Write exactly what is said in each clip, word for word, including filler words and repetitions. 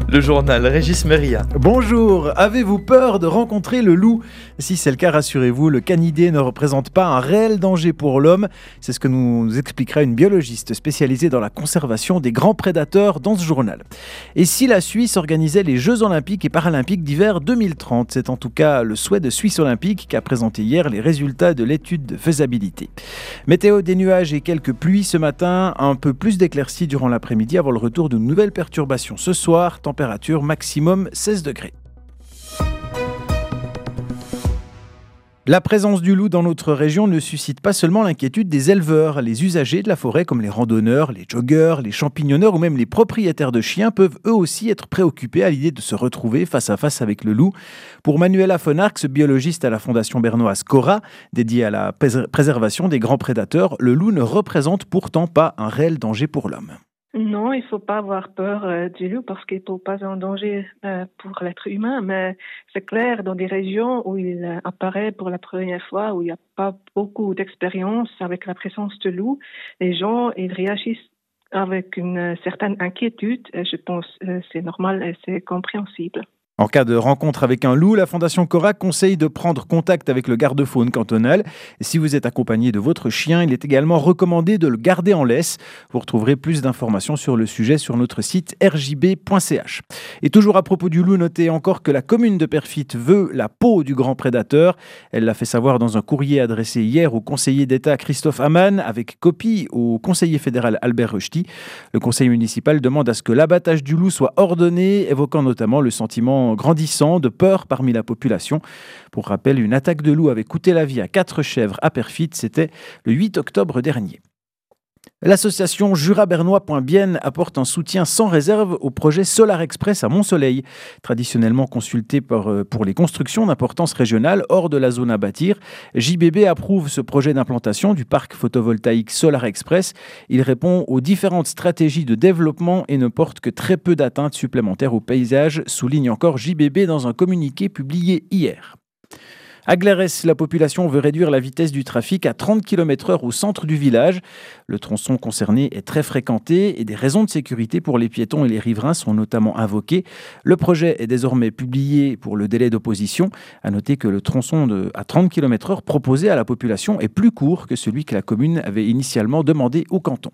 Le journal Régis Méria. Bonjour, avez-vous peur de rencontrer le loup ? Si c'est le cas, rassurez-vous, le canidé ne représente pas un réel danger pour l'homme. C'est ce que nous expliquera une biologiste spécialisée dans la conservation des grands prédateurs dans ce journal. Et si la Suisse organisait les Jeux Olympiques et Paralympiques d'hiver deux mille trente ? C'est en tout cas le souhait de Suisse Olympique qui a présenté hier les résultats de l'étude de faisabilité. Météo, des nuages et quelques pluies ce matin, un peu plus d'éclaircies durant l'après-midi avant le retour d'une nouvelle perturbation ce soir. Température maximum seize degrés. La présence du loup dans notre région ne suscite pas seulement l'inquiétude des éleveurs. Les usagers de la forêt, comme les randonneurs, les joggeurs, les champignonneurs ou même les propriétaires de chiens, peuvent eux aussi être préoccupés à l'idée de se retrouver face à face avec le loup. Pour Manuela Fonarx, biologiste à la Fondation bernoise Cora, dédiée à la préservation des grands prédateurs, le loup ne représente pourtant pas un réel danger pour l'homme. Non, il ne faut pas avoir peur euh, du loup parce qu'il ne pose pas un danger euh, pour l'être humain, mais c'est clair, dans des régions où il euh, apparaît pour la première fois, où il n'y a pas beaucoup d'expérience avec la présence de loup, les gens ils réagissent avec une certaine inquiétude. Et je pense que euh, c'est normal et c'est compréhensible. En cas de rencontre avec un loup, la Fondation Cora conseille de prendre contact avec le garde-faune cantonal. Et si vous êtes accompagné de votre chien, il est également recommandé de le garder en laisse. Vous retrouverez plus d'informations sur le sujet sur notre site r j b point c h. Et toujours à propos du loup, notez encore que la commune de Perfit veut la peau du grand prédateur. Elle l'a fait savoir dans un courrier adressé hier au conseiller d'État Christophe Amann, avec copie au conseiller fédéral Albert Rösti. Le conseil municipal demande à ce que l'abattage du loup soit ordonné, évoquant notamment le sentiment grandissant de peur parmi la population. Pour rappel, une attaque de loup avait coûté la vie à quatre chèvres à Perfit, c'était le huit octobre dernier. L'association jura bernois point bienne apporte un soutien sans réserve au projet Solar Express à Mont-Soleil. Traditionnellement consulté pour, pour les constructions d'importance régionale hors de la zone à bâtir, J B B approuve ce projet d'implantation du parc photovoltaïque Solar Express. Il répond aux différentes stratégies de développement et ne porte que très peu d'atteintes supplémentaires au paysage, souligne encore J B B dans un communiqué publié hier. À Glairès, la population veut réduire la vitesse du trafic à trente kilomètres heure au centre du village. Le tronçon concerné est très fréquenté et des raisons de sécurité pour les piétons et les riverains sont notamment invoquées. Le projet est désormais publié pour le délai d'opposition. À noter que le tronçon de, à trente kilomètres heure proposé à la population est plus court que celui que la commune avait initialement demandé au canton.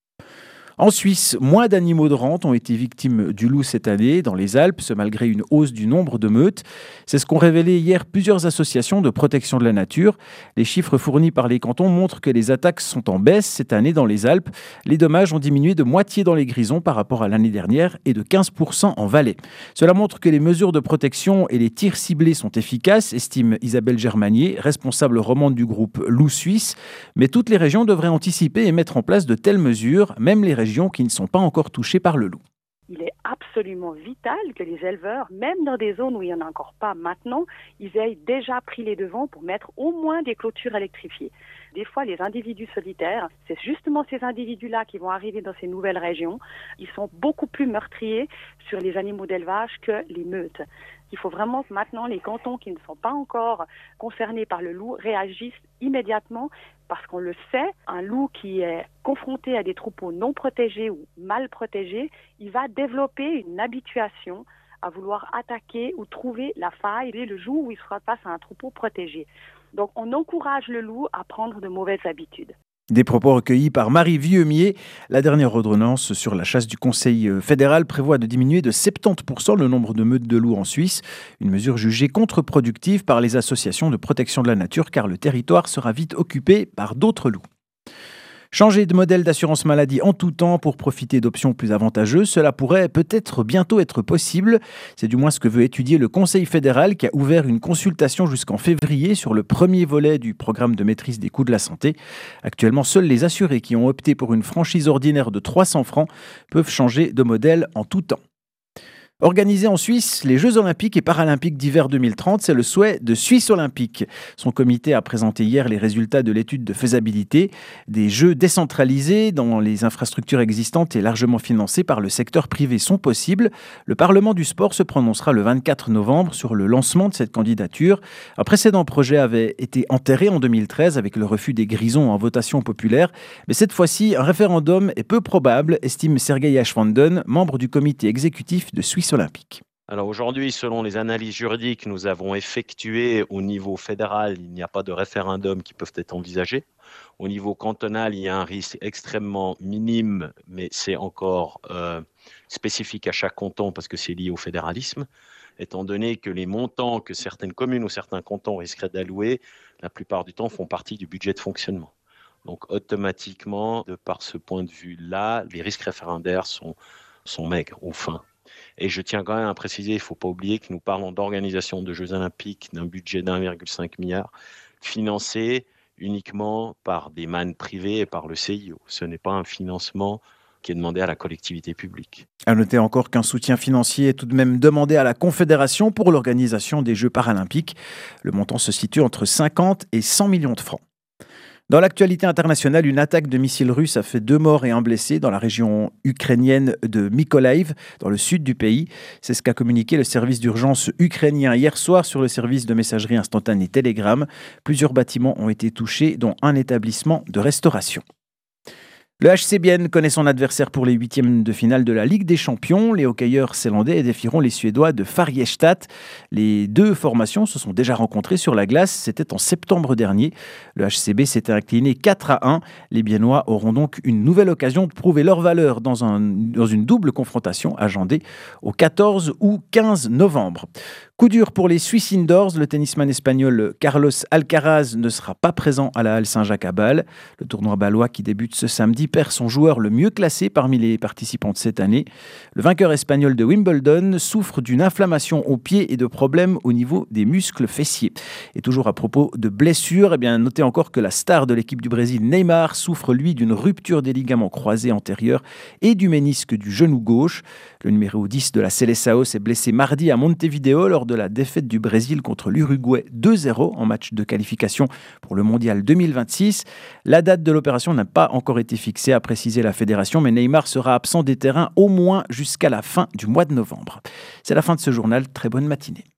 En Suisse, moins d'animaux de rente ont été victimes du loup cette année dans les Alpes, ce malgré une hausse du nombre de meutes. C'est ce qu'ont révélé hier plusieurs associations de protection de la nature. Les chiffres fournis par les cantons montrent que les attaques sont en baisse cette année dans les Alpes. Les dommages ont diminué de moitié dans les Grisons par rapport à l'année dernière et de quinze pour cent en Valais. Cela montre que les mesures de protection et les tirs ciblés sont efficaces, estime Isabelle Germanier, responsable romande du groupe Loup Suisse. Mais toutes les régions devraient anticiper et mettre en place de telles mesures, même les régions qui ne sont pas encore touchées par le loup. Il est absolument vital que les éleveurs, même dans des zones où il n'y en a encore pas maintenant, ils aient déjà pris les devants pour mettre au moins des clôtures électrifiées. Des fois, les individus solitaires, c'est justement ces individus-là qui vont arriver dans ces nouvelles régions. Ils sont beaucoup plus meurtriers sur les animaux d'élevage que les meutes. Il faut vraiment que maintenant les cantons qui ne sont pas encore concernés par le loup réagissent immédiatement parce qu'on le sait, un loup qui est confronté à des troupeaux non protégés ou mal protégés, il va développer une habituation à vouloir attaquer ou trouver la faille dès le jour où il sera face à un troupeau protégé. Donc on encourage le loup à prendre de mauvaises habitudes. Des propos recueillis par Marie Vieumier. La dernière ordonnance sur la chasse du Conseil fédéral prévoit de diminuer de soixante-dix pour cent le nombre de meutes de loups en Suisse. Une mesure jugée contre-productive par les associations de protection de la nature car le territoire sera vite occupé par d'autres loups. Changer de modèle d'assurance maladie en tout temps pour profiter d'options plus avantageuses, cela pourrait peut-être bientôt être possible. C'est du moins ce que veut étudier le Conseil fédéral qui a ouvert une consultation jusqu'en février sur le premier volet du programme de maîtrise des coûts de la santé. Actuellement, seuls les assurés qui ont opté pour une franchise ordinaire de trois cents francs peuvent changer de modèle en tout temps. Organisés en Suisse, les Jeux Olympiques et Paralympiques d'hiver deux mille trente, c'est le souhait de Suisse Olympique. Son comité a présenté hier les résultats de l'étude de faisabilité des Jeux décentralisés dans les infrastructures existantes et largement financés par le secteur privé sont possibles. Le Parlement du sport se prononcera le vingt-quatre novembre sur le lancement de cette candidature. Un précédent projet avait été enterré en deux mille treize avec le refus des Grisons en votation populaire. Mais cette fois-ci, un référendum est peu probable, estime Sergei Ashwanden, membre du comité exécutif de Suisse service olympique. Alors aujourd'hui, selon les analyses juridiques que nous avons effectuées au niveau fédéral, il n'y a pas de référendum qui peuvent être envisagés. Au niveau cantonal, il y a un risque extrêmement minime, mais c'est encore euh, spécifique à chaque canton parce que c'est lié au fédéralisme, étant donné que les montants que certaines communes ou certains cantons risqueraient d'allouer, la plupart du temps font partie du budget de fonctionnement. Donc automatiquement, de par ce point de vue-là, les risques référendaires sont, sont maigres ou fins. Et je tiens quand même à préciser, il ne faut pas oublier que nous parlons d'organisation de Jeux Olympiques d'un budget d'un virgule cinq milliard financé uniquement par des mannes privées et par le C I O. Ce n'est pas un financement qui est demandé à la collectivité publique. À noter encore qu'un soutien financier est tout de même demandé à la Confédération pour l'organisation des Jeux paralympiques. Le montant se situe entre cinquante et cent millions de francs. Dans l'actualité internationale, une attaque de missiles russes a fait deux morts et un blessé dans la région ukrainienne de Mykolaiv, dans le sud du pays. C'est ce qu'a communiqué le service d'urgence ukrainien hier soir sur le service de messagerie instantanée Telegram. Plusieurs bâtiments ont été touchés, dont un établissement de restauration. Le H C Bienne connaît son adversaire pour les huitièmes de finale de la Ligue des Champions. Les hockeyeurs zélandais défieront les Suédois de Färjestad. Les deux formations se sont déjà rencontrées sur la glace. C'était en septembre dernier. Le H C B s'était incliné quatre à un. Les Biennois auront donc une nouvelle occasion de prouver leur valeur dans, un, dans une double confrontation agendée au quatorze ou quinze novembre. Coup dur pour les Swiss Indoors. Le tennisman espagnol Carlos Alcaraz ne sera pas présent à la Halle Saint-Jacques à Bâle. Le tournoi bâlois qui débute ce samedi perd son joueur le mieux classé parmi les participants de cette année. Le vainqueur espagnol de Wimbledon souffre d'une inflammation aux pieds et de problèmes au niveau des muscles fessiers. Et toujours à propos de blessures, eh bien, notez encore que la star de l'équipe du Brésil, Neymar, souffre lui d'une rupture des ligaments croisés antérieurs et du ménisque du genou gauche. Le numéro dix de la Seleção s'est blessé mardi à Montevideo lors de la défaite du Brésil contre l'Uruguay deux zéro en match de qualification pour le Mondial deux mille vingt-six. La date de l'opération n'a pas encore été fixée, a précisé la fédération, mais Neymar sera absent des terrains au moins jusqu'à la fin du mois de novembre. C'est la fin de ce journal, très bonne matinée.